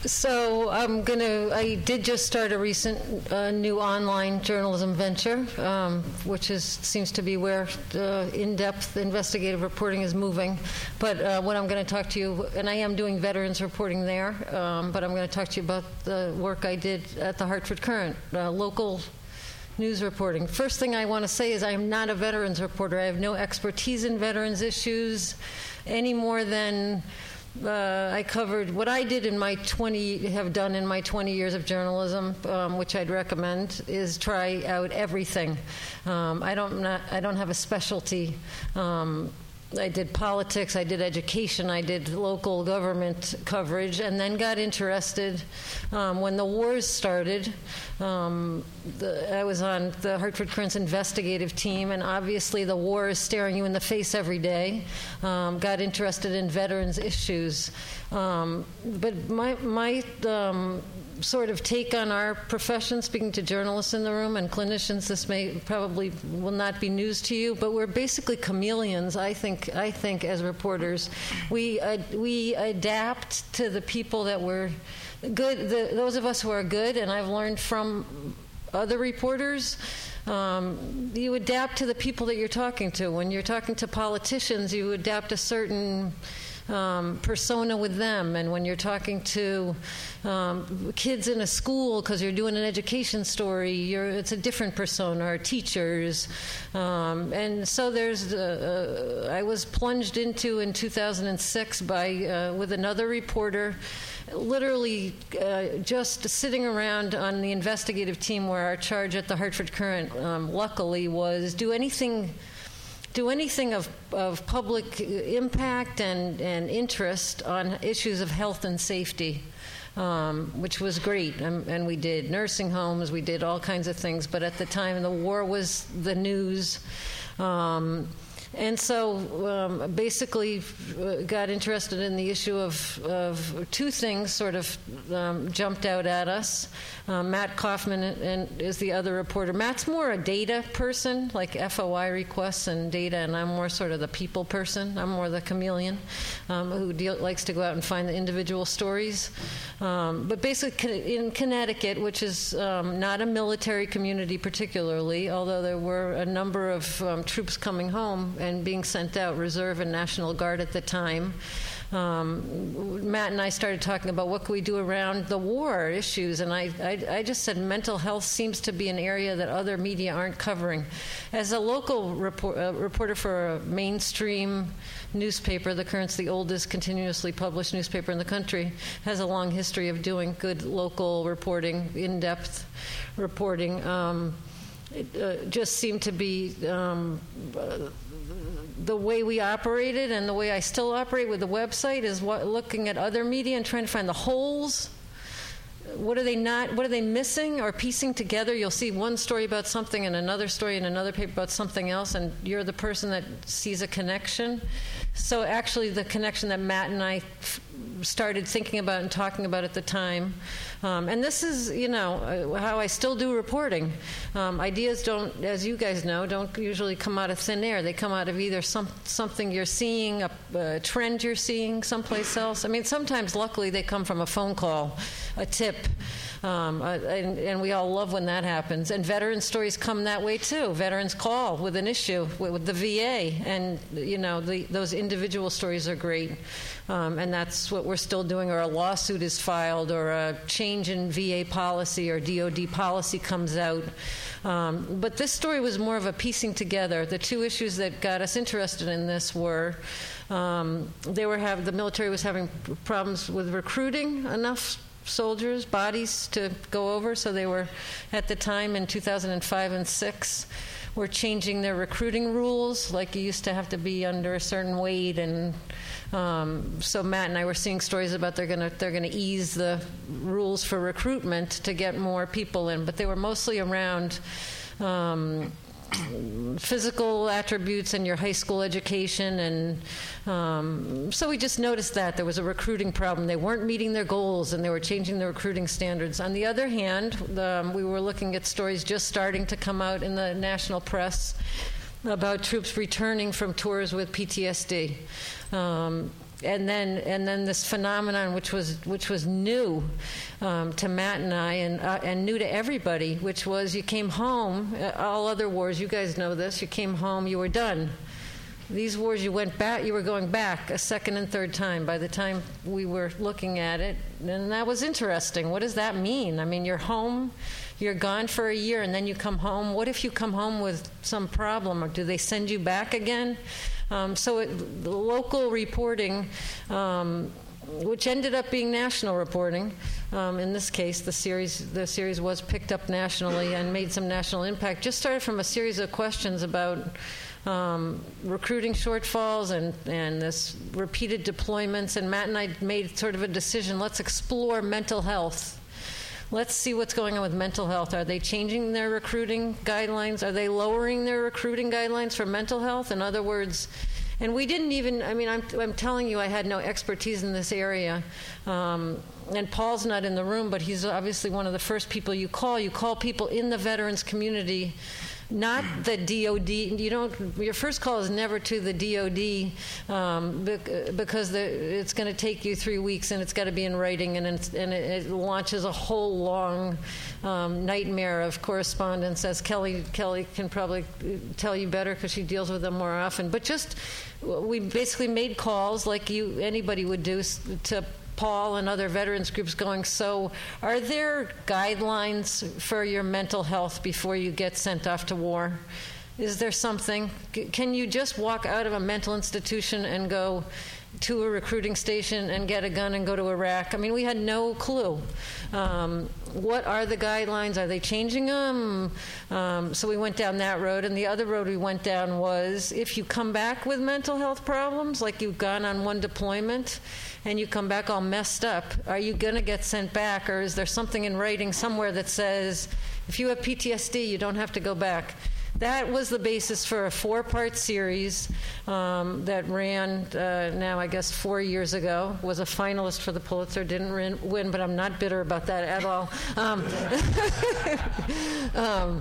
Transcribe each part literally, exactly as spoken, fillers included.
So I'm going to, I did just start a recent uh, new online journalism venture, um, which is seems to be where uh, in-depth investigative reporting is moving. But uh, what I'm going to talk to you, and I am doing veterans reporting there, um, but I'm going to talk to you about the work I did at the Hartford Courant, uh, local news reporting. First thing I want to say is I am not a veterans reporter. I have no expertise in veterans issues any more than uh, I covered what I did in my twenty, have done in my twenty years of journalism, um, which I'd recommend, is try out everything. Um, I don't not, I don't have a specialty. Um, I did politics, I did education, I did local government coverage, and then got interested um, when the wars started. Um, the, I was on the Hartford Courant's investigative team, and obviously the war is staring you in the face every day. Um, got interested in veterans issues. Um, but my, my um, sort of take on our profession, speaking to journalists in the room and clinicians, this may probably will not be news to you, but we're basically chameleons, I think, I think as reporters. We, uh, we adapt to the people that we're good, the, those of us who are good, and I've learned from other reporters, um, you adapt to the people that you're talking to. When you're talking to politicians, you adapt a certain Um, persona with them, and when you're talking to um, kids in a school because you're doing an education story, you're, it's a different persona, or teachers, um, and so there's. Uh, uh, I was plunged into in two thousand six by uh, with another reporter, literally uh, just sitting around on the investigative team where our charge at the Hartford Courant, um, luckily, was do anything. do anything of, of public impact and, and interest on issues of health and safety, um, which was great. And, and we did nursing homes, we did all kinds of things. But at the time, the war was the news. Um, and so um, basically uh, got interested in the issue of, of two things sort of um, jumped out at us. Um, Matt Kaufman and is the other reporter. Matt's more a data person, like F O I requests and data, and I'm more sort of the people person. I'm more the chameleon um, who deal, likes to go out and find the individual stories. Um, but basically in Connecticut, which is um, not a military community particularly, although there were a number of um, troops coming home and being sent out, Reserve and National Guard at the time. Um, Matt and I started talking about what can we do around the war issues, and I, I, I just said mental health seems to be an area that other media aren't covering. As a local report, uh, reporter for a mainstream newspaper, the Courant's the oldest continuously published newspaper in the country, has a long history of doing good local reporting, in-depth reporting. Um, it uh, just seemed to be um, uh, the way we operated, and the way I still operate with the website is what, looking at other media and trying to find the holes. What are they not? What are they missing or piecing together? You'll see one story about something and another story in another paper about something else, and you're the person that sees a connection. So actually, the connection that Matt and I f- started thinking about and talking about at the time, um, and this is, you know, uh, how I still do reporting. Um, ideas don't, as you guys know, don't usually come out of thin air. They come out of either some something you're seeing, a, a trend you're seeing someplace else. I mean, sometimes, luckily, they come from a phone call, a tip. Um, uh, and, and we all love when that happens. And veteran stories come that way too. Veterans call with an issue with, with the V A, and you know the, those individual stories are great. Um, and that's what we're still doing. Or a lawsuit is filed, or a change in V A policy or D O D policy comes out. Um, but this story was more of a piecing together. The two issues that got us interested in this were um, they were have the military was having problems with recruiting enough soldiers, bodies to go over. So they were, at the time in two thousand five and six, were changing their recruiting rules. Like you used to have to be under a certain weight, and um, so Matt and I were seeing stories about they're gonna they're gonna ease the rules for recruitment to get more people in, but they were mostly around Um, physical attributes and your high school education, and um, so we just noticed that there was a recruiting problem. They weren't meeting their goals, and they were changing the recruiting standards. On the other hand, um, we were looking at stories just starting to come out in the national press about troops returning from tours with P T S D. Um, and then and then this phenomenon, which was which was new um, to Matt and I, and uh, and new to everybody, which was you came home. Uh, all other wars, you guys know this. You came home, you were done. These wars, you went back. You were going back a second and third time by the time we were looking at it, and that was interesting. What does that mean? I mean, you're home. You're gone for a year, and then you come home. What if you come home with some problem, or do they send you back again? Um, so it, the local reporting, um, which ended up being national reporting, um, in this case, the series the series was picked up nationally and made some national impact, just started from a series of questions about um, recruiting shortfalls and, and this repeated deployments. And Matt and I made sort of a decision, let's explore mental health. Let's see what's going on with mental health. Are they changing their recruiting guidelines? Are they lowering their recruiting guidelines for mental health? In other words, and we didn't even, I mean, I'm, I'm telling you, I had no expertise in this area. Um, and Paul's not in the room, but he's obviously one of the first people you call. You call people in the veterans community, not the D O D. You don't. Your first call is never to the D O D um, because the, it's going to take you three weeks and it's got to be in writing, and, it's, and it, it launches a whole long um, nightmare of correspondence, as Kelly Kelly can probably tell you better because she deals with them more often. But just we basically made calls like you anybody would do to Paul and other veterans groups going, so are there guidelines for your mental health before you get sent off to war? Is there something? Can you just walk out of a mental institution and go to a recruiting station and get a gun and go to Iraq? I mean, we had no clue. Um, what are the guidelines? Are they changing them? Um, so we went down that road. And the other road we went down was if you come back with mental health problems, like you've gone on one deployment, and you come back all messed up, are you going to get sent back, or is there something in writing somewhere that says if you have P T S D, you don't have to go back? That was the basis for a four-part series um, that ran uh, now, I guess, four years ago. Was a finalist for the Pulitzer, didn't win, but I'm not bitter about that at all. Um, um,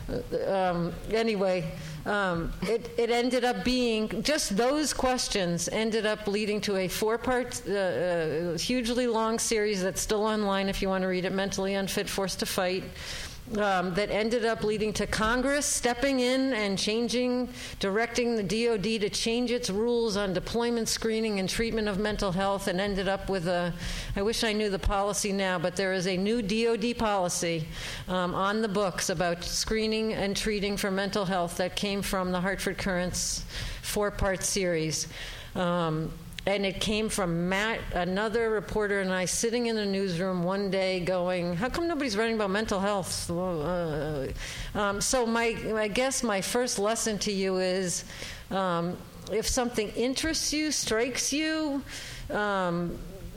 um, anyway, um, it, it ended up being, just those questions ended up leading to a four-part, uh, uh, hugely long series that's still online if you want to read it, Mentally Unfit, Forced to Fight. Um, that ended up leading to Congress stepping in and changing, directing the D O D to change its rules on deployment screening and treatment of mental health, and ended up with a, I wish I knew the policy now, but there is a new D O D policy um, on the books about screening and treating for mental health that came from the Hartford Courant's four-part series. Um, And it came from Matt, another reporter, and I sitting in the newsroom one day going, how come nobody's writing about mental health? Uh, um, so my, I guess my first lesson to you is um, if something interests you, strikes you, um,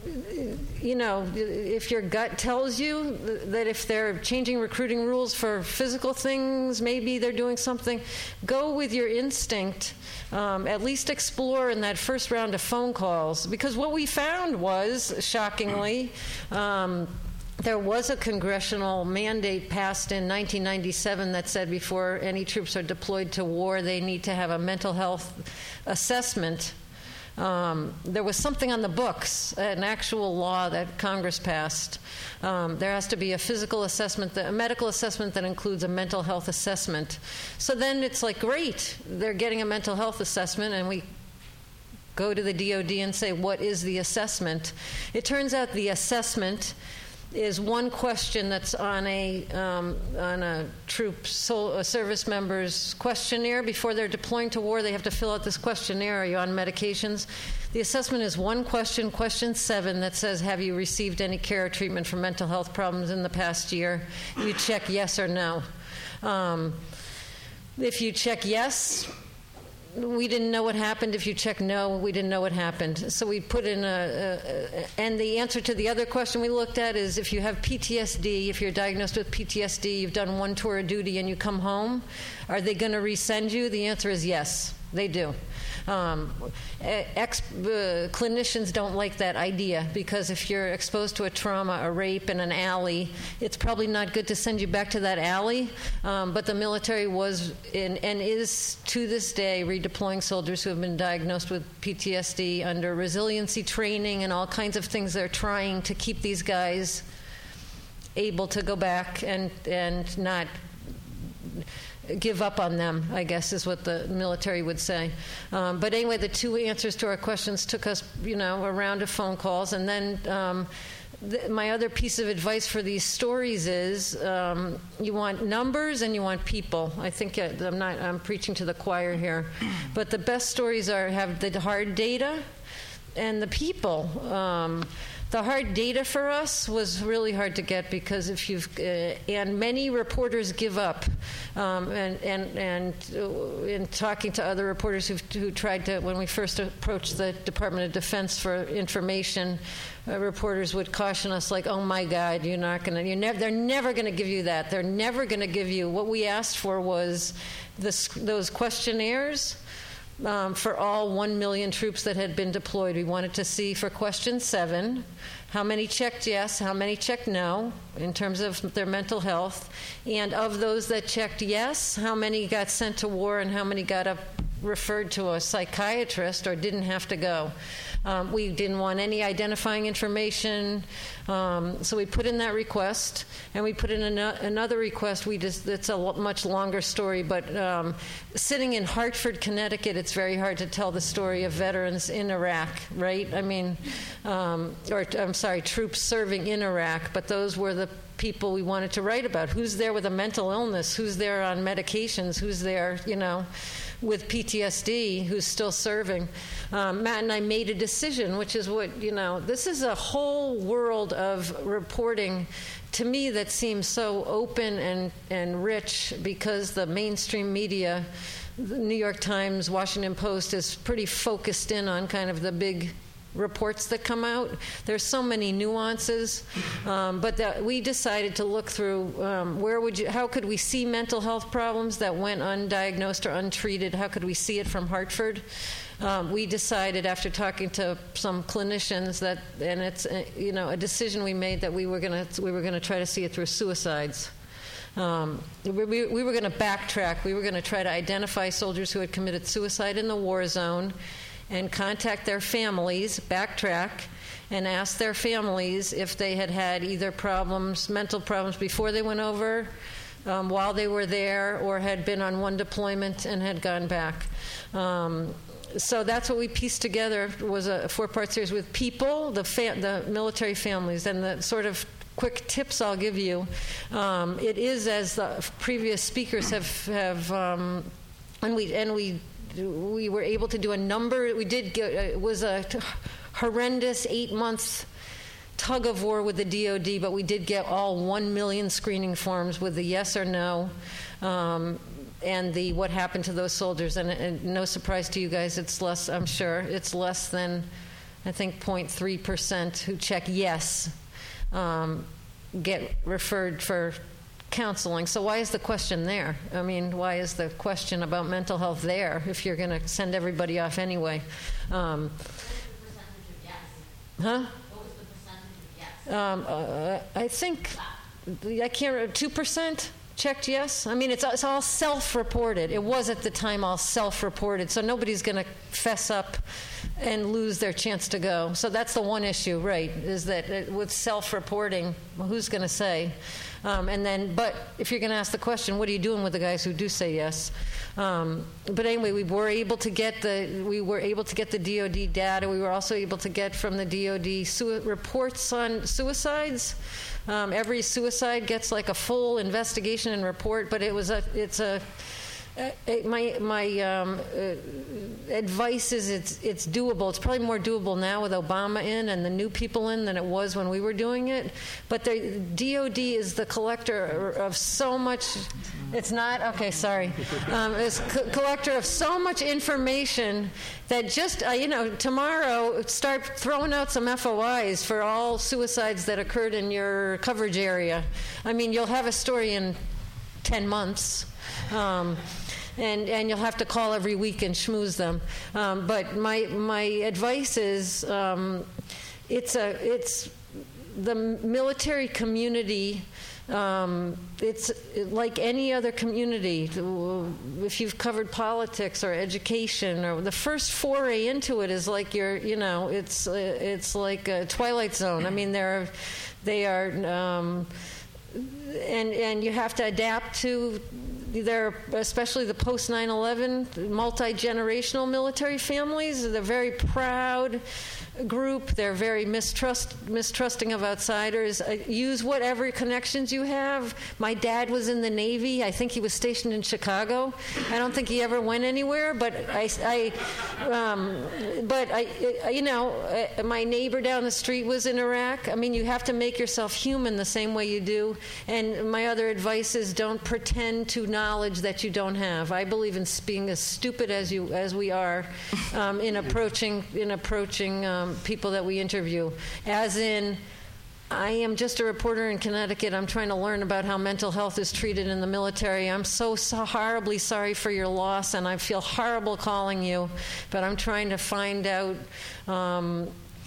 you know, if your gut tells you that if they're changing recruiting rules for physical things, maybe they're doing something, go with your instinct. Um, at least explore in that first round of phone calls. Because what we found was, shockingly, um, there was a congressional mandate passed in nineteen ninety-seven that said before any troops are deployed to war, they need to have a mental health assessment. Um, there was something on the books, an actual law that Congress passed. Um, there has to be a physical assessment, a medical assessment that includes a mental health assessment. So then it's like, great, they're getting a mental health assessment, and we go to the D O D and say, what is the assessment? It turns out the assessment is one question that's on a um, on a troop so, a service member's questionnaire before they're deploying to war. They have to fill out this questionnaire. Are you on medications? The assessment is one question, question seven, that says, have you received any care or treatment for mental health problems in the past year? You check yes or no. Um, if you check yes, we didn't know what happened. If you check no, we didn't know what happened. So we put in a, a, a, and the answer to the other question we looked at is if you have P T S D, if you're diagnosed with P T S D, you've done one tour of duty and you come home, are they going to resend you? The answer is yes. They do. Um, ex, uh, clinicians don't like that idea because if you're exposed to a trauma, a rape in an alley, it's probably not good to send you back to that alley. Um, but the military was in, and is to this day redeploying soldiers who have been diagnosed with P T S D under resiliency training and all kinds of things. They're trying to keep these guys able to go back and, and not give up on them, I guess is what the military would say. Um, but anyway, the two answers to our questions took us, you know, a round of phone calls. And then um, th- my other piece of advice for these stories is um, you want numbers and you want people. I think uh, I'm not, I'm preaching to the choir here. But the best stories are have the hard data and the people. Um, The hard data for us was really hard to get because if you've uh, and many reporters give up, um, and and and uh, in talking to other reporters who who tried to when we first approached the Department of Defense for information, uh, reporters would caution us like, oh my God, you're not gonna, you're never, they're never gonna give you that. They're never gonna give you what we asked for was this those questionnaires. Um, for all one million troops that had been deployed. We wanted to see for question seven, how many checked yes, how many checked no, in terms of their mental health. And of those that checked yes, how many got sent to war and how many got up, referred to a psychiatrist or didn't have to go. Um, we didn't want any identifying information, um, so we put in that request, and we put in an- another request. We just, it's a lo- much longer story, but um, sitting in Hartford, Connecticut, it's very hard to tell the story of veterans in Iraq, right? I mean, um, or I'm sorry, troops serving in Iraq, but those were the people we wanted to write about. Who's there with a mental illness? Who's there on medications? Who's there, you know, with P T S D, who's still serving? Um, Matt and I made a decision, which is what, you know, this is a whole world of reporting to me that seems so open and, and rich because the mainstream media, the New York Times, Washington Post, is pretty focused in on kind of the big reports that come out. There's so many nuances, um, but that we decided to look through um, where would you, how could we see mental health problems that went undiagnosed or untreated? How could we see it from Hartford? Um, we decided after talking to some clinicians that, and it's uh, you know a decision we made that we were going to we were going to try to see it through suicides. Um, we, we, we were going to backtrack. We were going to try to identify soldiers who had committed suicide in the war zone and contact their families, backtrack, and ask their families if they had had either problems, mental problems before they went over, um, while they were there, or had been on one deployment and had gone back. Um, so that's what we pieced together, was a four-part series with people, the, fa- the military families, and the sort of quick tips I'll give you. Um, it is, as the previous speakers have, have um, and we and we we were able to do a number. We did get, it was a horrendous eight-month tug of war with the D O D, but we did get all one million screening forms with the yes or no, um, and the what happened to those soldiers. And, and no surprise to you guys, it's less, I'm sure, it's less than, I think, zero point three percent who check yes um, get referred for counseling. So why is the question there? I mean, why is the question about mental health there if you're going to send everybody off anyway? Um, what was the percentage of yes? huh? What was the percentage of yes? Um, uh, I think, I can't, two percent checked yes? I mean, it's, it's all self-reported. It was at the time all self-reported, so nobody's going to fess up and lose their chance to go. So that's the one issue, right, is that it, with self-reporting, well, who's going to say? Um, and then, but if you're going to ask the question, what are you doing with the guys who do say yes? Um, but anyway, we were able to get the we were able to get the D O D data. We were also able to get from the D O D su- reports on suicides. Um, every suicide gets like a full investigation and report, but it was a it's a Uh, my my um, uh, advice is it's it's doable. It's probably more doable now with Obama in and the new people in than it was when we were doing it. But the D O D is the collector of so much. It's not okay. Sorry, um, it's co- collector of so much information that just uh, you know tomorrow start throwing out some F O Is for all suicides that occurred in your coverage area. I mean, you'll have a story in ten months. Um, and and you'll have to call every week and schmooze them. Um, but my my advice is, um, it's a it's the military community. Um, it's like any other community. If you've covered politics or education, or the first foray into it is like you're, you know, it's it's like a Twilight Zone. I mean, they're they are, um, and and you have to adapt to. They're, especially the post nine eleven multi-generational military families. They're very proud group. They're very mistrust, mistrusting of outsiders. Uh, use whatever connections you have. My dad was in the Navy. I think he was stationed in Chicago. I don't think he ever went anywhere. But I, I um, but I, you know, uh, my neighbor down the street was in Iraq. I mean, you have to make yourself human the same way you do. And my other advice is, don't pretend to knowledge that you don't have. I believe in being as stupid as you as we are um, in approaching in approaching. Um, people that we interview, as in, I am just a reporter in Connecticut. I'm trying to learn about how mental health is treated in the military. I'm so, so horribly sorry for your loss, and I feel horrible calling you, but I'm trying to find out um,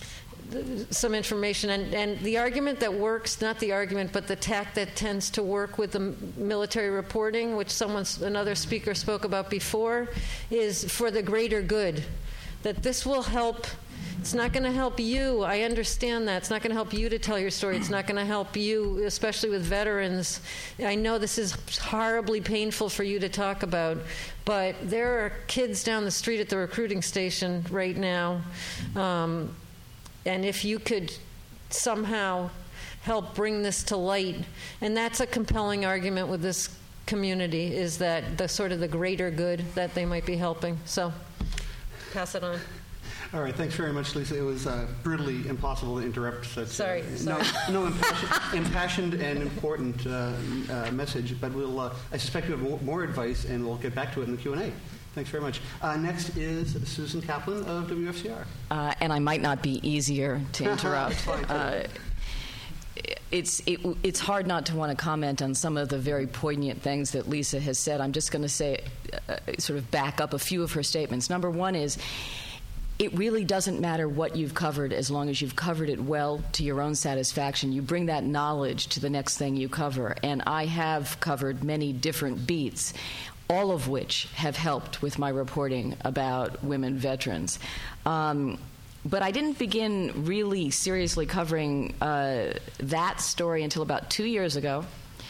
some information. And, and the argument that works, not the argument, but the tact that tends to work with the military reporting, which someone, another speaker spoke about before, is for the greater good, that this will help. It's not going to help you. I understand that. It's not going to help you to tell your story. It's not going to help you, especially with veterans. I know this is horribly painful for you to talk about, but there are kids down the street at the recruiting station right now. Um, and if you could somehow help bring this to light, and that's a compelling argument with this community, is that the sort of the greater good that they might be helping. So pass it on. All right, thanks very much, Lisa. It was uh, brutally impossible to interrupt such sorry, uh, sorry. no, no impassioned, impassioned and important uh, uh, message. But we'll, uh, I suspect you have more, more advice, and we'll get back to it in the Q and A. Thanks very much. Uh, next is Susan Kaplan of W F C R. Uh, and I might not be easier to interrupt. uh, it's it, it's hard not to want to comment on some of the very poignant things that Lisa has said. I'm just going to say, uh, sort of back up a few of her statements. Number one is, it really doesn't matter what you've covered as long as you've covered it well to your own satisfaction. You bring that knowledge to the next thing you cover. And I have covered many different beats, all of which have helped with my reporting about women veterans. Um, but I didn't begin really seriously covering uh, that story until about two years ago.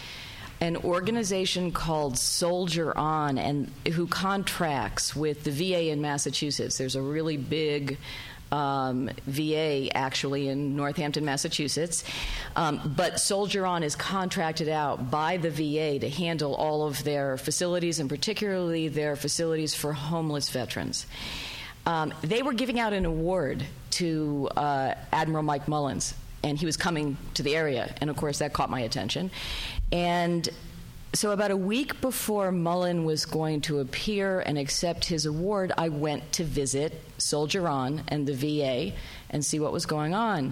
An organization called Soldier On, and who contracts with the V A in Massachusetts. There's a really big um, V A actually in Northampton, Massachusetts, um, but Soldier On is contracted out by the V A to handle all of their facilities, and particularly their facilities for homeless veterans. Um, they were giving out an award to uh, Admiral Mike Mullins, and he was coming to the area, and of course that caught my attention. And so about a week before Mullen was going to appear and accept his award, I went to visit Soldier On and the V A and see what was going on.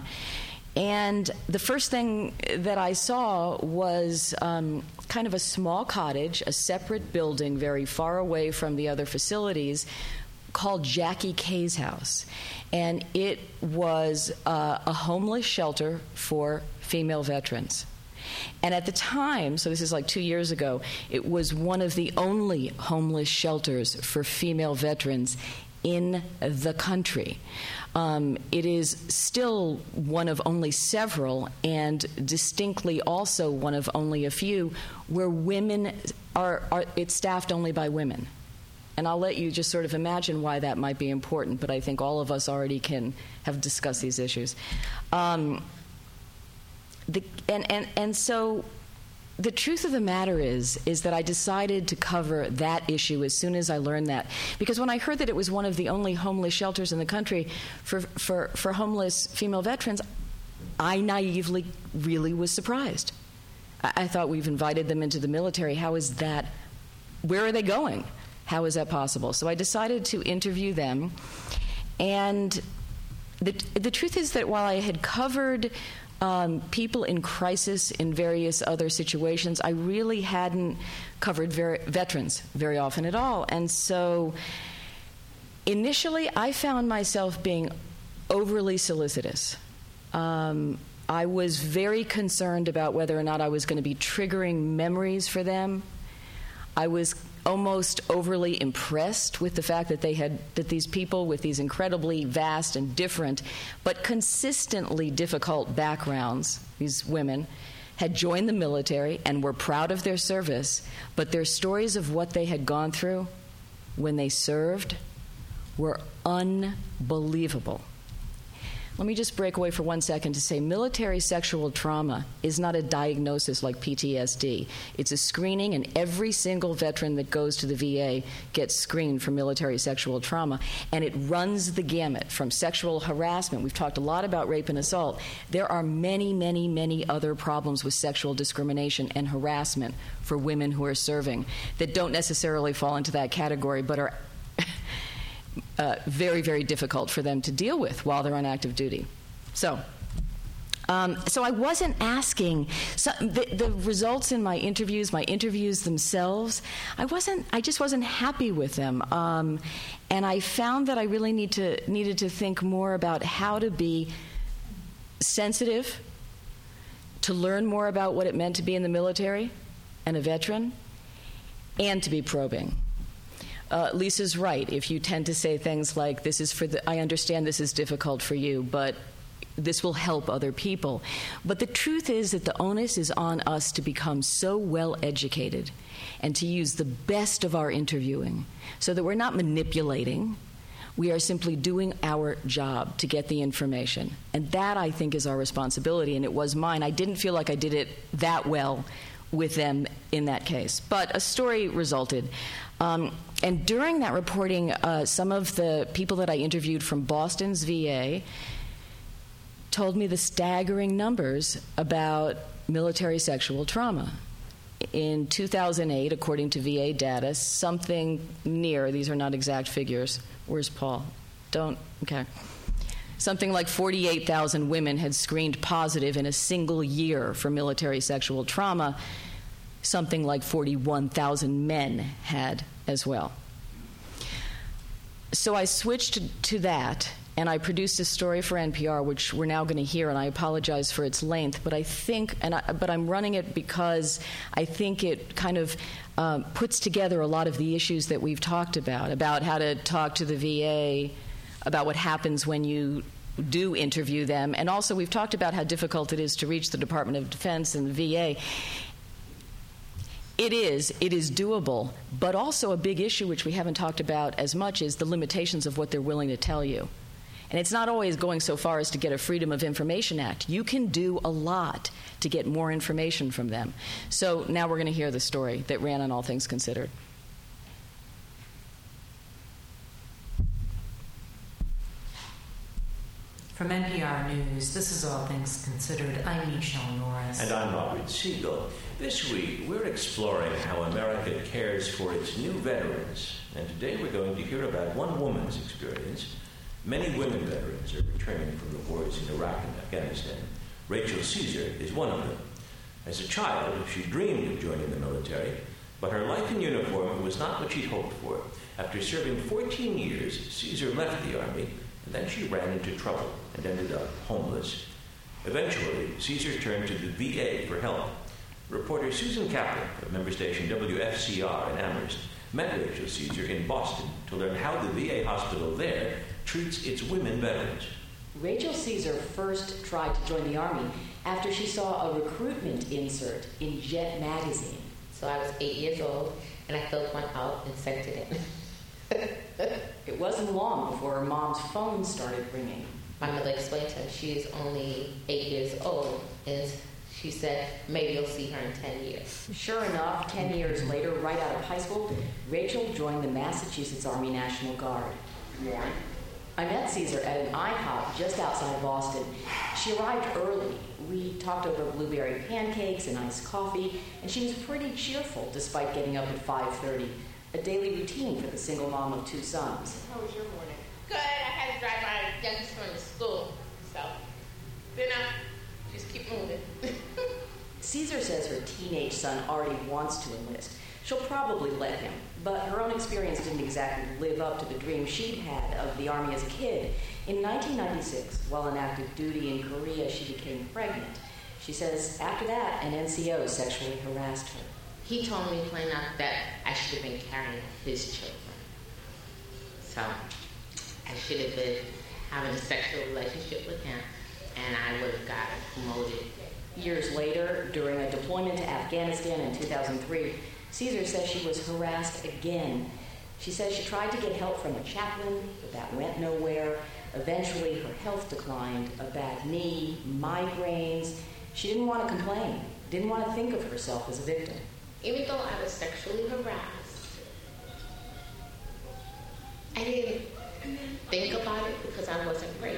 And the first thing that I saw was um, kind of a small cottage, a separate building very far away from the other facilities, called Jackie Kay's house. And it was uh, a homeless shelter for female veterans. And at the time, so this is like two years ago, it was one of the only homeless shelters for female veterans in the country. Um, it is still one of only several, and distinctly also one of only a few, where women are, are it's staffed only by women. And I'll let you just sort of imagine why that might be important, but I think all of us already can have discussed these issues. Um, The, and, and, and so the truth of the matter is, is that I decided to cover that issue as soon as I learned that. Because when I heard that it was one of the only homeless shelters in the country for, for, for homeless female veterans, I naively really was surprised. I, I thought, we've invited them into the military. How is that? Where are they going? How is that possible? So I decided to interview them. And the, the truth is that while I had covered um, people in crisis in various other situations. I really hadn't covered ver- veterans very often at all. And so initially, I found myself being overly solicitous. Um, I was very concerned about whether or not I was going to be triggering memories for them. I was almost overly impressed with the fact that they had that these people with these incredibly vast and different but consistently difficult backgrounds, these women, had joined the military and were proud of their service, but their stories of what they had gone through when they served were unbelievable. Let me just break away for one second to say military sexual trauma is not a diagnosis like P T S D. It's a screening, and every single veteran that goes to the V A gets screened for military sexual trauma. And it runs the gamut from sexual harassment. We've talked a lot about rape and assault. There are many, many, many other problems with sexual discrimination and harassment for women who are serving that don't necessarily fall into that category, but are Uh, very, very difficult for them to deal with while they're on active duty. So, um, so I wasn't asking so the, the results in my interviews, my interviews themselves. I wasn't. I just wasn't happy with them, um, and I found that I really need to needed to think more about how to be sensitive, to learn more about what it meant to be in the military, and a veteran, and to be probing. Uh, Lisa's right. If you tend to say things like, this is for the, I understand this is difficult for you, but this will help other people. But the truth is that the onus is on us to become so well educated and to use the best of our interviewing so that we're not manipulating. We are simply doing our job to get the information. And that, I think, is our responsibility, and it was mine. I didn't feel like I did it that well with them in that case. But a story resulted. Um, and during that reporting, uh, some of the people that I interviewed from Boston's V A told me the staggering numbers about military sexual trauma. In two thousand eight, according to V A data, something near, these are not exact figures. Where's Paul? Don't, okay. Something like forty-eight thousand women had screened positive in a single year for military sexual trauma. Something like forty-one thousand men had as well. So I switched to, to that, and I produced a story for N P R, which we're now going to hear, and I apologize for its length, but I think, and I, but I'm running it because I think it kind of um, puts together a lot of the issues that we've talked about, about how to talk to the V A, about what happens when you do interview them, and also we've talked about how difficult it is to reach the Department of Defense and the V A. It is. It is doable, but also a big issue which we haven't talked about as much is the limitations of what they're willing to tell you. And it's not always going so far as to get a Freedom of Information Act. You can do a lot to get more information from them. So now we're going to hear the story that ran on All Things Considered. From N P R News, this is All Things Considered. I'm Michelle Norris. And I'm Robert Siegel. This week, we're exploring how America cares for its new veterans. And today we're going to hear about one woman's experience. Many women veterans are returning from the wars in Iraq and Afghanistan. Rachel Caesar is one of them. As a child, she dreamed of joining the military, but her life in uniform was not what she'd hoped for. After serving fourteen years, Caesar left the Army, and then she ran into trouble and ended up homeless. Eventually, Caesar turned to the V A for help. Reporter Susan Kaplan of member station W F C R in Amherst met Rachel Caesar in Boston to learn how the V A hospital there treats its women veterans. Rachel Caesar first tried to join the Army after she saw a recruitment insert in Jet magazine. So I was eight years old, and I filled one out and sent it in. It wasn't long before her mom's phone started ringing. My mother explained to her she is only eight years old, and she said maybe you'll see her in ten years. Sure enough, ten years later, right out of high school, Rachel joined the Massachusetts Army National Guard. One. I met Caesar at an IHOP just outside Boston. She arrived early. We talked over blueberry pancakes and iced coffee, and she was pretty cheerful despite getting up at five thirty, a daily routine for the single mom of two sons. How was your morning? Good. I had to drive my youngest one to school, so dinner. Just keep Caesar says her teenage son already wants to enlist. She'll probably let him, but her own experience didn't exactly live up to the dream she'd had of the Army as a kid. In nineteen ninety-six, while on active duty in Korea, she became pregnant. She says after that, an N C O sexually harassed her. He told me plain out that I should have been carrying his children. So I should have been having a sexual relationship with him, and I would have gotten promoted. Years later, during a deployment to Afghanistan in two thousand three, Caesar says she was harassed again. She says she tried to get help from a chaplain, but that went nowhere. Eventually, her health declined, a bad knee, migraines. She didn't want to complain, didn't want to think of herself as a victim. Even though I was sexually harassed, I didn't think about it because I wasn't raped.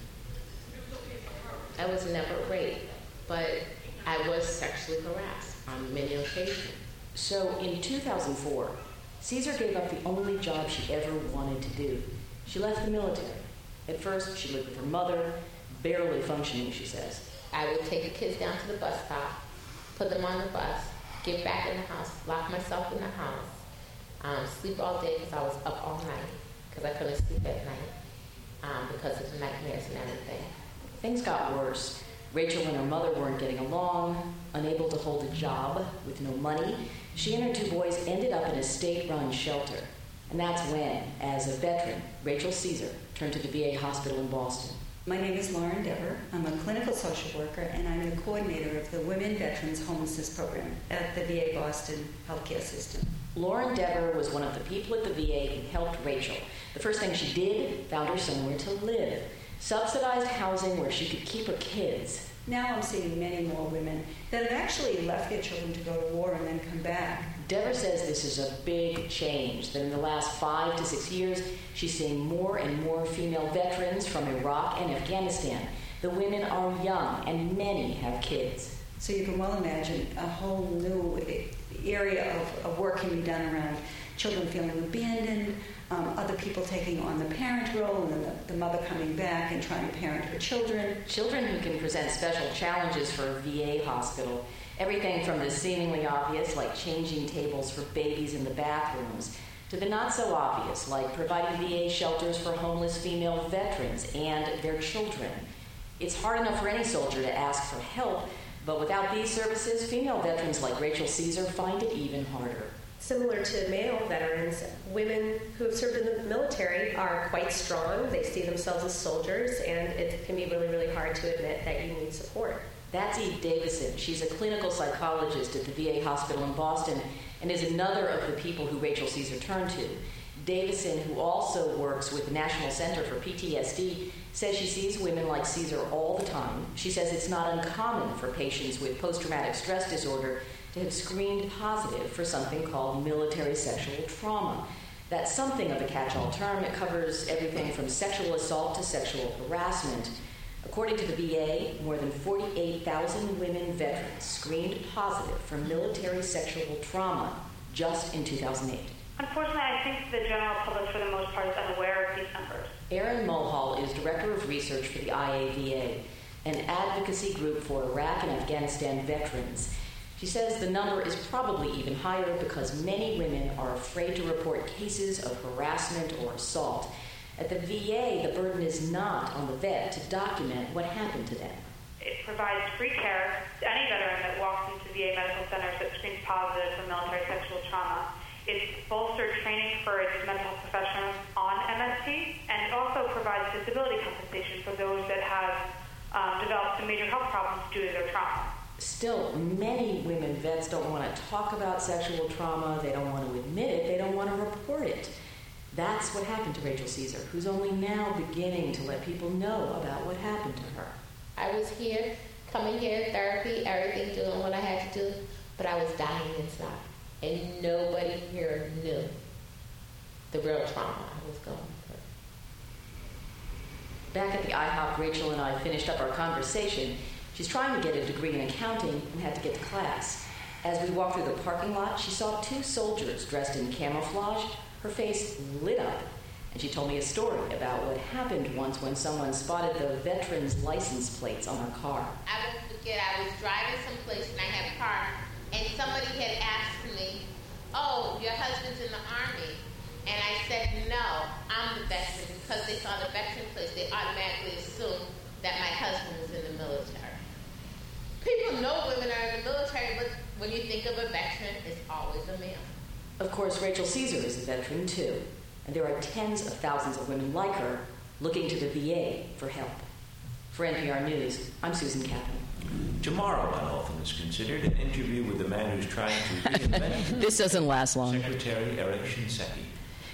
I was never raped, but I was sexually harassed on many occasions. So in two thousand four, Caesar gave up the only job she ever wanted to do. She left the military. At first, she lived with her mother, barely functioning, she says. I would take the kids down to the bus stop, put them on the bus, get back in the house, lock myself in the house, um, sleep all day because I was up all night, because I couldn't sleep at night um, because of the nightmares and everything. Things got worse. Rachel and her mother weren't getting along, unable to hold a job, with no money. She and her two boys ended up in a state-run shelter. And that's when, as a veteran, Rachel Caesar turned to the V A hospital in Boston. My name is Lauren Dever. I'm a clinical social worker, and I'm the coordinator of the Women Veterans Homelessness Program at the V A Boston Healthcare System. Lauren Dever was one of the people at the V A who helped Rachel. The first thing she did, found her somewhere to live. Subsidized housing where she could keep her kids. Now I'm seeing many more women that have actually left their children to go to war and then come back. Dever says this is a big change, that in the last five to six years, she's seeing more and more female veterans from Iraq and Afghanistan. The women are young, and many have kids. So you can well imagine a whole new area of, of work can be done around children feeling abandoned, um, other people taking on the parent role, and then the, the mother coming back and trying to parent her children. Children who can present special challenges for a V A hospital. Everything from the seemingly obvious, like changing tables for babies in the bathrooms, to the not so obvious, like providing V A shelters for homeless female veterans and their children. It's hard enough for any soldier to ask for help, but without these services, female veterans like Rachel Caesar find it even harder. Similar to male veterans, women who have served in the military are quite strong. They see themselves as soldiers, and it can be really, really hard to admit that you need support. That's Eve Davison. She's a clinical psychologist at the V A hospital in Boston and is another of the people who Rachel Caesar turned to. Davison, who also works with the National Center for P T S D, says she sees women like Caesar all the time. She says it's not uncommon for patients with post-traumatic stress disorder to have screened positive for something called military sexual trauma. That's something of a catch-all term. It covers everything from sexual assault to sexual harassment. According to the V A, more than forty-eight thousand women veterans screened positive for military sexual trauma just in two thousand eight. Unfortunately, I think the general public, for the most part, is unaware of these numbers. Erin Mulhall is Director of Research for the I A V A, an advocacy group for Iraq and Afghanistan veterans. She says the number is probably even higher because many women are afraid to report cases of harassment or assault. At the V A, the burden is not on the vet to document what happened to them. It provides free care to any veteran that walks into V A medical centers that screens positive for military sexual trauma. It's bolstered training for its mental professionals on M S T, and it also provides disability compensation for those that have um, developed some major health problems due to their trauma. Still, many women vets don't want to talk about sexual trauma, they don't want to admit it, they don't want to report it. That's what happened to Rachel Caesar, who's only now beginning to let people know about what happened to her. I was here, coming here, therapy, everything, doing what I had to do, but I was dying inside. And nobody here knew the real trauma I was going through. Back at the I HOP, Rachel and I finished up our conversation. She's trying to get a degree in accounting and had to get to class. As we walked through the parking lot, she saw two soldiers dressed in camouflage. Her face lit up, and she told me a story about what happened once when someone spotted the veterans' license plates on her car. I was forget, I was driving someplace and I had parked, and somebody had asked me, "Oh, your husband's in the Army." And I said, "No, I'm the veteran." Because they saw the veteran place, they automatically assumed that my husband was in the military. People know women are in the military, but when you think of a veteran, it's always a male. Of course, Rachel Caesar is a veteran, too. And there are tens of thousands of women like her looking to the V A for help. For N P R News, I'm Susan Kaplan. Tomorrow on All Things Considered, an interview with the man who's trying to reinvent. This doesn't last long. Secretary Eric Shinseki.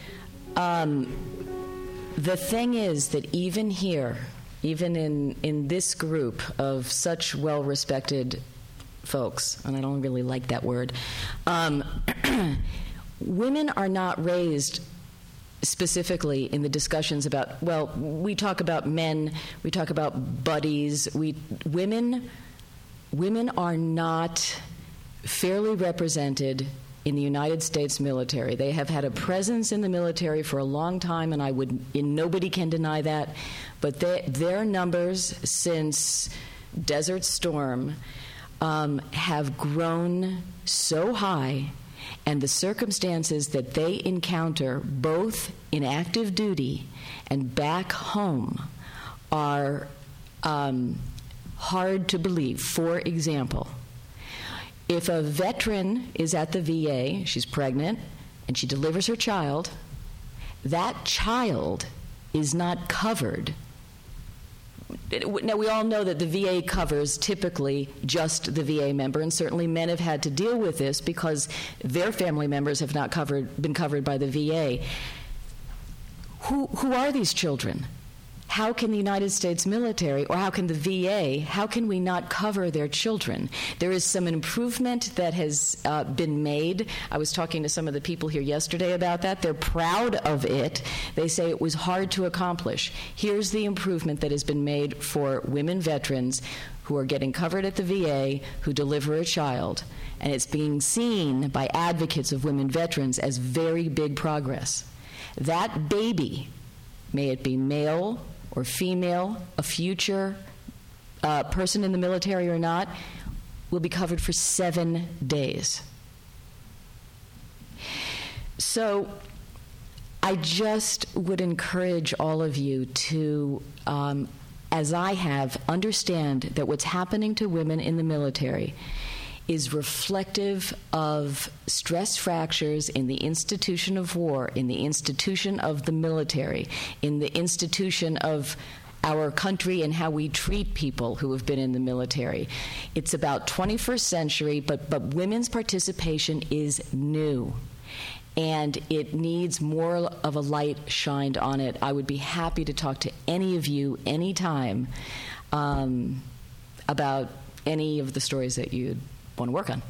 Um, the thing is that even here, even in, in this group of such well-respected folks, and I don't really like that word, um, women are not raised specifically in the discussions about, well, we talk about men, we talk about buddies, we women women are not fairly represented in the United States military. They have had a presence in the military for a long time, and I would and nobody can deny that, but they, their numbers since Desert Storm um, have grown so high, and the circumstances that they encounter both in active duty and back home are um, hard to believe. For example, if a veteran is at the V A, she's pregnant, and she delivers her child, that child is not covered. Now, we all know that the V A covers typically just the V A member, and certainly men have had to deal with this because their family members have not covered, been covered by the V A. Who, who are these children? How can the United States military, or how can the V A, how can we not cover their children? There is some improvement that has uh, been made. I was talking to some of the people here yesterday about that. They're proud of it. They say it was hard to accomplish. Here's the improvement that has been made for women veterans who are getting covered at the V A, who deliver a child. And it's being seen by advocates of women veterans as very big progress. That baby, may it be male or female, a future uh, person in the military or not, will be covered for seven days. So I just would encourage all of you to, um, as I have, understand that what's happening to women in the military is reflective of stress fractures in the institution of war, in the institution of the military, in the institution of our country and how we treat people who have been in the military. It's about twenty-first century, but, but women's participation is new. And it needs more of a light shined on it. I would be happy to talk to any of you anytime um, about any of the stories that you'd want to work on.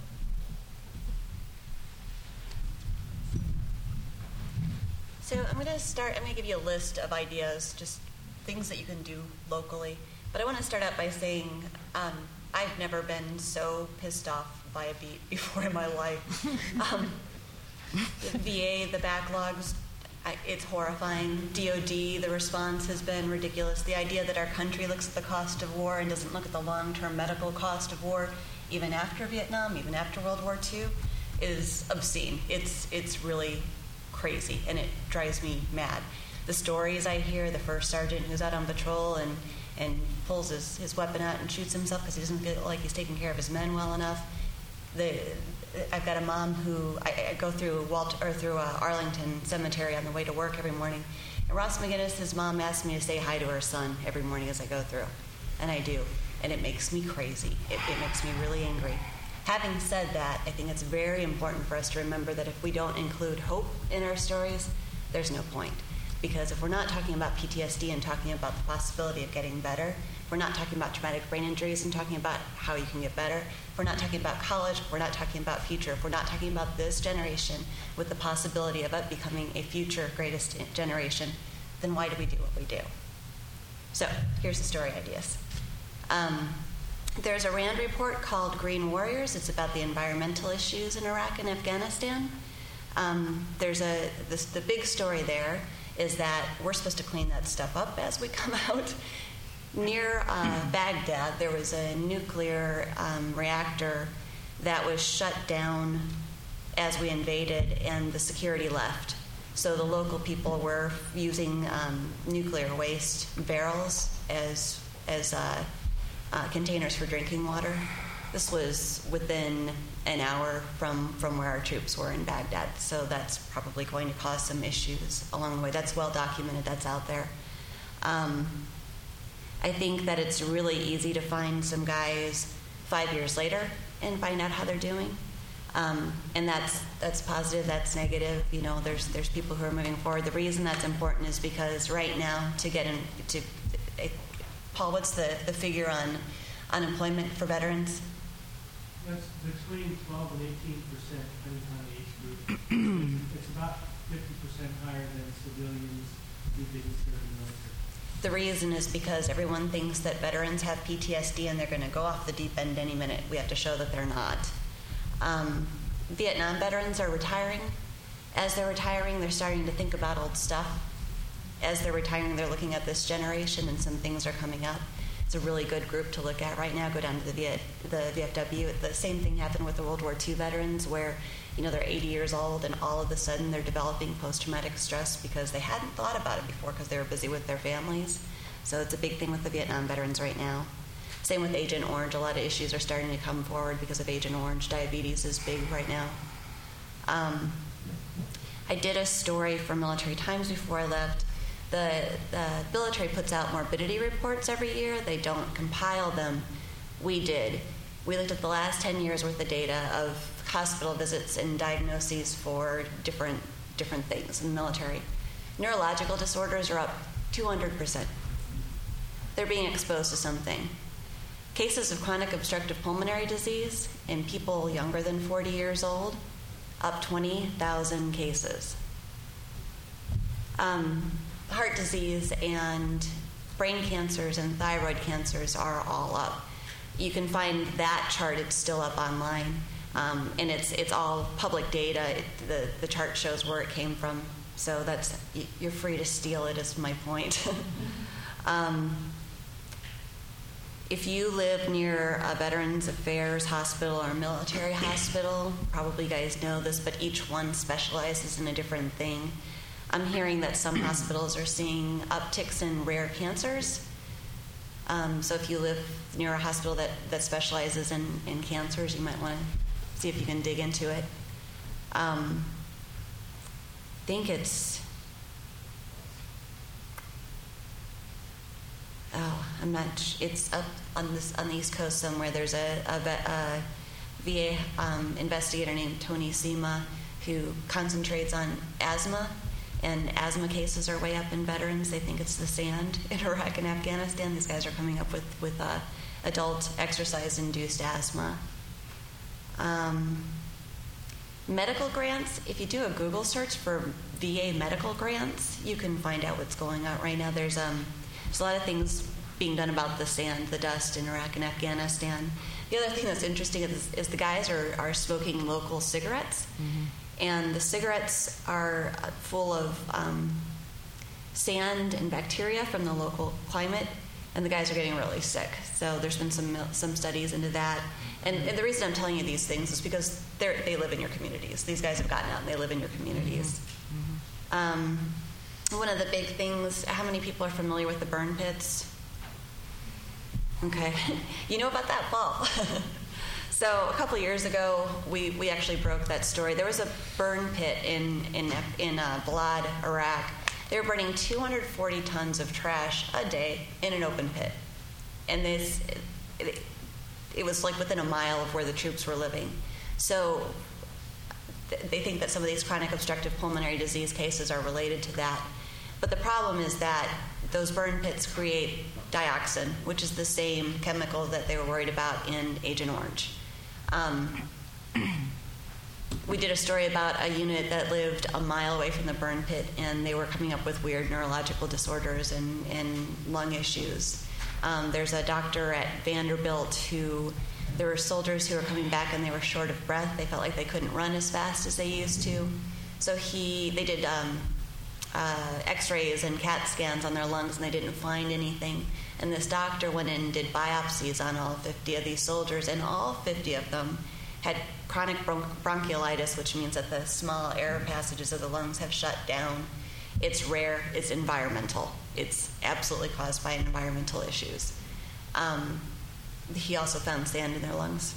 So I'm going to start, I'm going to give you a list of ideas, just things that you can do locally. But I want to start out by saying um, I've never been so pissed off by a beat before in my life. um, the V A, the backlogs, I, it's horrifying. D O D, the response has been ridiculous. The idea that our country looks at the cost of war and doesn't look at the long-term medical cost of war, even after Vietnam, even after World War Two, is obscene. It's it's really crazy, and it drives me mad. The stories I hear, the first sergeant who's out on patrol and, and pulls his, his weapon out and shoots himself because he doesn't feel like he's taking care of his men well enough. The, I've got a mom who, I, I go through Walt, or through uh, Arlington Cemetery on the way to work every morning, and Ross McGinnis, his mom, asks me to say hi to her son every morning as I go through, and I do. And it makes me crazy. It, it makes me really angry. Having said that, I think it's very important for us to remember that if we don't include hope in our stories, there's no point. Because if we're not talking about P T S D and talking about the possibility of getting better, if we're not talking about traumatic brain injuries and talking about how you can get better, if we're not talking about college, if we're not talking about future, if we're not talking about this generation with the possibility of it becoming a future greatest generation, then why do we do what we do? So here's the story ideas. Um, there's a RAND report called Green Warriors. It's about the environmental issues in Iraq and Afghanistan. Um, there's a this, the big story there is that we're supposed to clean that stuff up as we come out. near uh, Baghdad, there was a nuclear um, reactor that was shut down as we invaded, and the security left. So the local people were using um, nuclear waste barrels as as uh, uh, containers for drinking water. This was within an hour from, from where our troops were in Baghdad, so that's probably going to cause some issues along the way. That's well documented, that's out there. Um, I think that it's really easy to find some guys five years later and find out how they're doing. Um, and that's that's positive, that's negative. You know, there's there's people who are moving forward. The reason that's important is because right now, to get in, to uh, Paul, what's the, the figure on unemployment for veterans? That's between twelve and eighteen percent, depending on the age group. It's about fifty percent higher than civilians who didn't serve in the military. The reason is because everyone thinks that veterans have P T S D and they're going to go off the deep end any minute. We have to show that they're not. Um, Vietnam veterans are retiring. As they're retiring, they're starting to think about old stuff. As they're retiring, they're looking at this generation, and some things are coming up. It's a really good group to look at right now. Go down to the, Viet, the V F W. The same thing happened with the World War Two veterans, where you know they're eighty years old, and all of a sudden they're developing post-traumatic stress because they hadn't thought about it before because they were busy with their families. So it's a big thing with the Vietnam veterans right now. Same with Agent Orange. A lot of issues are starting to come forward because of Agent Orange. Diabetes is big right now. Um, I did a story for Military Times before I left. The, the military puts out morbidity reports every year. They don't compile them. We did. We looked at the last ten years worth of data of hospital visits and diagnoses for different different things in the military. Neurological disorders are up two hundred percent. They're being exposed to something. Cases of chronic obstructive pulmonary disease in people younger than forty years old, up twenty thousand cases. Um, heart disease and brain cancers and thyroid cancers are all up. You can find that chart. It's still up online, um, and it's it's all public data. It, the the chart shows where it came from, so that's you're free to steal it. Is my point. um, If you live near a Veterans Affairs hospital or a military hospital, probably you guys know this, but each one specializes in a different thing. I'm hearing that some hospitals are seeing upticks in rare cancers. Um, so if you live near a hospital that, that specializes in, in cancers, you might want to see if you can dig into it. Um, I think it's... Oh, I'm not. It's up on this on the East Coast somewhere. There's a, a, a V A um, investigator named Tony Sema who concentrates on asthma, and asthma cases are way up in veterans. They think it's the sand in Iraq and Afghanistan. These guys are coming up with with uh, adult exercise-induced asthma. Um, medical grants. If you do a Google search for V A medical grants, you can find out what's going on right now. There's um. There's a lot of things being done about the sand, the dust in Iraq and Afghanistan. The other thing that's interesting is, is the guys are, are smoking local cigarettes. Mm-hmm. And the cigarettes are full of um, sand and bacteria from the local climate, and the guys are getting really sick. So there's been some some studies into that. And, and the reason I'm telling you these things is because they they live in your communities. These guys have gotten out and they live in your communities. Mm-hmm. Um, One of the big things, how many people are familiar with the burn pits? Okay. You know about that fall. So a couple of years ago, we, we actually broke that story. There was a burn pit in, in, in uh, Balad, Iraq. They were burning two hundred forty tons of trash a day in an open pit. And this, it, it was like within a mile of where the troops were living. So th- they think that some of these chronic obstructive pulmonary disease cases are related to that. But the problem is that those burn pits create dioxin, which is the same chemical that they were worried about in Agent Orange. Um, we did a story about a unit that lived a mile away from the burn pit, and they were coming up with weird neurological disorders and, and lung issues. Um, there's a doctor at Vanderbilt who, there were soldiers who were coming back and they were short of breath. They felt like they couldn't run as fast as they used to. So he, they did... Um, Uh, x-rays and CAT scans on their lungs, and they didn't find anything. And this doctor went in and did biopsies on all fifty of these soldiers, and all fifty of them had chronic bron- bronchiolitis, which means that the small air passages of the lungs have shut down. It's rare. It's environmental. It's absolutely caused by environmental issues. Um, he also found sand in their lungs.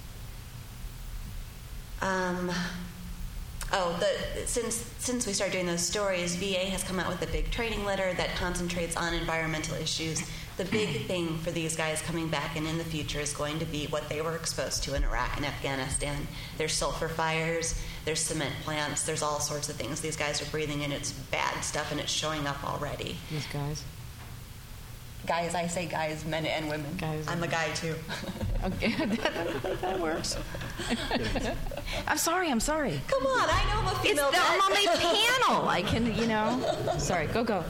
Um, oh, the, since since we started doing those stories, V A has come out with a big training letter that concentrates on environmental issues. The big thing for these guys coming back and in the future is going to be what they were exposed to in Iraq and Afghanistan. There's sulfur fires, there's cement plants, there's all sorts of things these guys are breathing in. It's bad stuff, and it's showing up already. These guys? Guys, I say guys, men and women. Guys I'm a guy, too. Okay, that, that works. I'm sorry, I'm sorry. Come on, I know I'm a female. It's the, I'm on my panel. I can, you know. Sorry, go, go.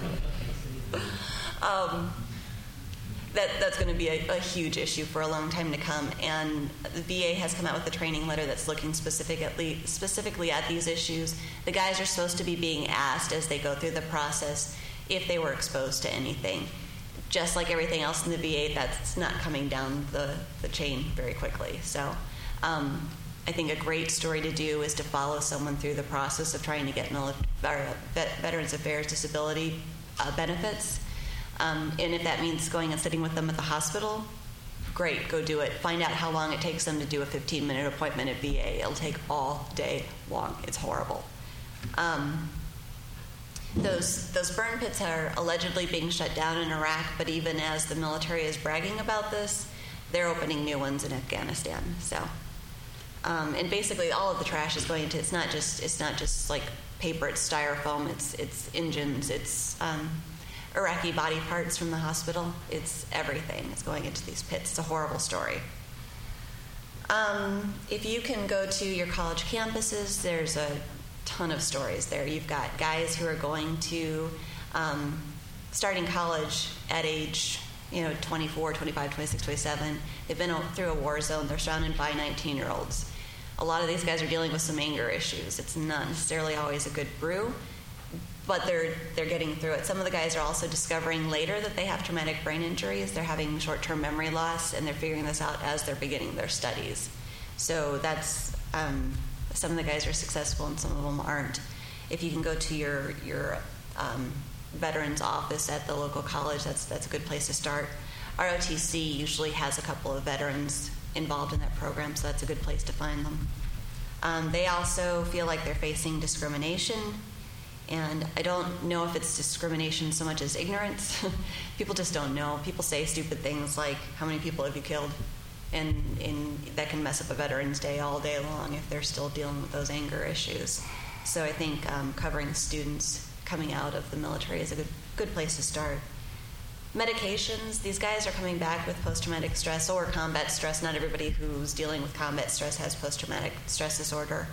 Um... That, that's going to be a, a huge issue for a long time to come, and the V A has come out with a training letter that's looking specifically specifically at these issues. The guys are supposed to be being asked as they go through the process if they were exposed to anything. Just like everything else in the V A, that's not coming down the, the chain very quickly. So um, I think a great story to do is to follow someone through the process of trying to get mil- Veterans Affairs disability uh, benefits. Um, and if that means going and sitting with them at the hospital, great, go do it. Find out how long it takes them to do a fifteen-minute appointment at V A. It'll take all day long. It's horrible. Um, those those burn pits are allegedly being shut down in Iraq, but even as the military is bragging about this, they're opening new ones in Afghanistan. So, um, and basically all of the trash is going into. It's not just it's not just like paper. It's styrofoam. It's it's engines. It's um, Iraqi body parts from the hospital. It's everything. It's going into these pits. It's a horrible story. Um, if you can go to your college campuses, there's a ton of stories there. You've got guys who are going to um, starting college at age, you know, twenty-four, twenty-five, twenty-six, twenty-seven. They've been through a war zone. They're surrounded by nineteen-year-olds. A lot of these guys are dealing with some anger issues. It's not necessarily always a good brew, but they're they're getting through it. Some of the guys are also discovering later that they have traumatic brain injuries. They're having short-term memory loss, and they're figuring this out as they're beginning their studies. So that's um, some of the guys are successful, and some of them aren't. If you can go to your your um, veterans office at the local college, that's that's a good place to start. R O T C usually has a couple of veterans involved in that program, so that's a good place to find them. Um, they also feel like they're facing discrimination. And I don't know if it's discrimination so much as ignorance. People just don't know. People say stupid things like, how many people have you killed? And, and that can mess up a Veterans Day all day long if they're still dealing with those anger issues. So I think um, covering students coming out of the military is a good, good place to start. Medications, these guys are coming back with post-traumatic stress or combat stress. Not everybody who's dealing with combat stress has post-traumatic stress disorder.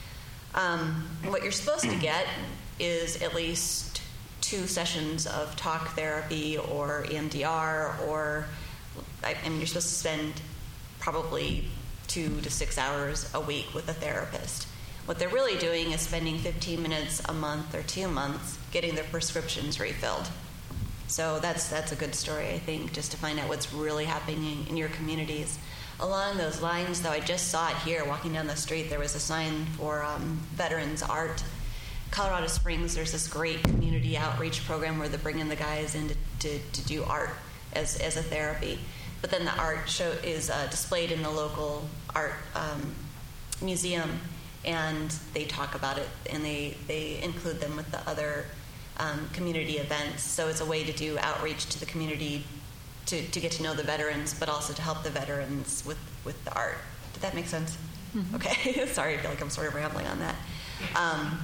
Um, what you're supposed to get is at least two sessions of talk therapy or E M D R, or I mean, you're supposed to spend probably two to six hours a week with a therapist. What they're really doing is spending fifteen minutes a month or two months getting their prescriptions refilled. So that's that's a good story, I think, just to find out what's really happening in your communities. Along those lines, though, I just saw it here walking down the street. There was a sign for um, veterans art. Colorado Springs, there's this great community outreach program where they bring in the guys in to, to, to do art as, as a therapy. But then the art show is uh, displayed in the local art um, museum, and they talk about it, and they, they include them with the other um, community events. So it's a way to do outreach to the community to, to get to know the veterans, but also to help the veterans with, with the art. Did that make sense? Mm-hmm. Okay. Sorry, I feel like I'm sort of rambling on that. Um,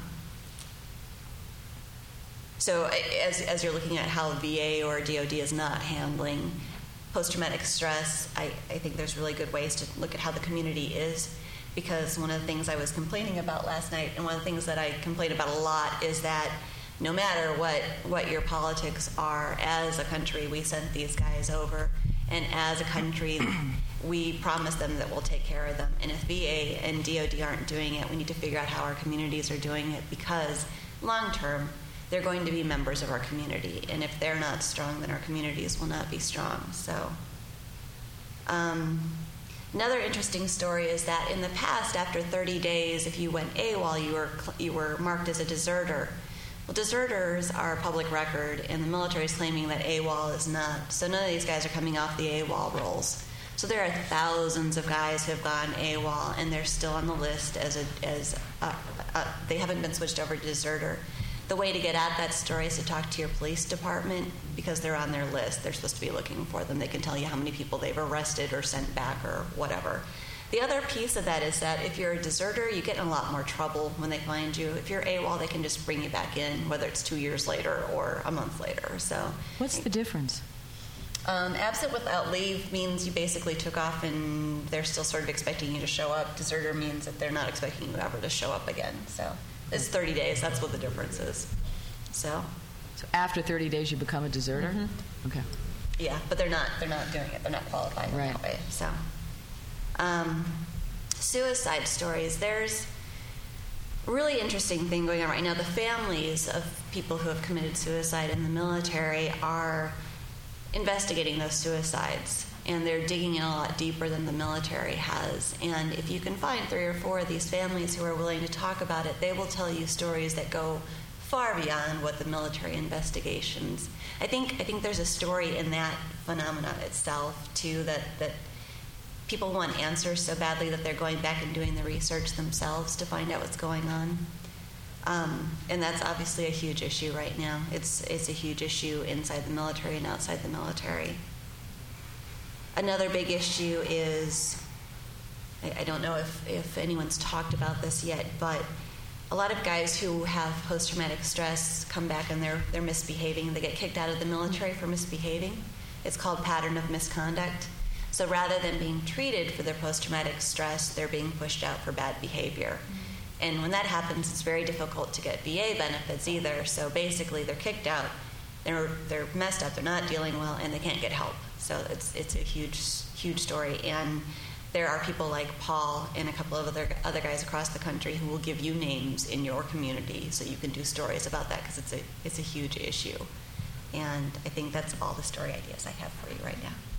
So as, as you're looking at how V A or D O D is not handling post-traumatic stress, I, I think there's really good ways to look at how the community is, because one of the things I was complaining about last night, and one of the things that I complain about a lot, is that no matter what, what your politics are, as a country, we sent these guys over, and as a country, we promise them that we'll take care of them. And if V A and D O D aren't doing it, we need to figure out how our communities are doing it, because long-term, they're going to be members of our community. And if they're not strong, then our communities will not be strong. So, um, another interesting story is that in the past, after thirty days, if you went AWOL, you were you were marked as a deserter. Well, deserters are a public record, and the military is claiming that AWOL is not. So none of these guys are coming off the AWOL rolls. So there are thousands of guys who have gone AWOL, and they're still on the list as a as a, a, they haven't been switched over to deserter. The way to get at that story is to talk to your police department, because they're on their list. They're supposed to be looking for them. They can tell you how many people they've arrested or sent back or whatever. The other piece of that is that if you're a deserter, you get in a lot more trouble when they find you. If you're AWOL, they can just bring you back in, whether it's two years later or a month later. So, what's the difference? Um, absent without leave means you basically took off and they're still sort of expecting you to show up. Deserter means that they're not expecting you ever to show up again. So it's thirty days. That's what the difference is. So, so after thirty days, you become a deserter? Mm-hmm. Okay. Yeah, but they're not. They're not doing it. They're not qualifying right. that way. So. Um, suicide stories. There's a really interesting thing going on right now. The families of people who have committed suicide in the military are investigating those suicides, and they're digging in a lot deeper than the military has. And if you can find three or four of these families who are willing to talk about it, they will tell you stories that go far beyond what the military investigations. I think I think there's a story in that phenomenon itself too, that that people want answers so badly that they're going back and doing the research themselves to find out what's going on. Um, and that's obviously a huge issue right now. It's it's a huge issue inside the military and outside the military. Another big issue is, I, I don't know if, if anyone's talked about this yet, but a lot of guys who have post-traumatic stress come back and they're they're misbehaving, and they get kicked out of the military for misbehaving. It's called pattern of misconduct. So rather than being treated for their post-traumatic stress, they're being pushed out for bad behavior. And when that happens, it's very difficult to get V A benefits either. So basically, they're kicked out, they're they're messed up, they're not dealing well, and they can't get help. So it's it's a huge huge story. And there are people like Paul and a couple of other other guys across the country who will give you names in your community so you can do stories about that, because it's a it's a huge issue. And I think that's all the story ideas I have for you right now.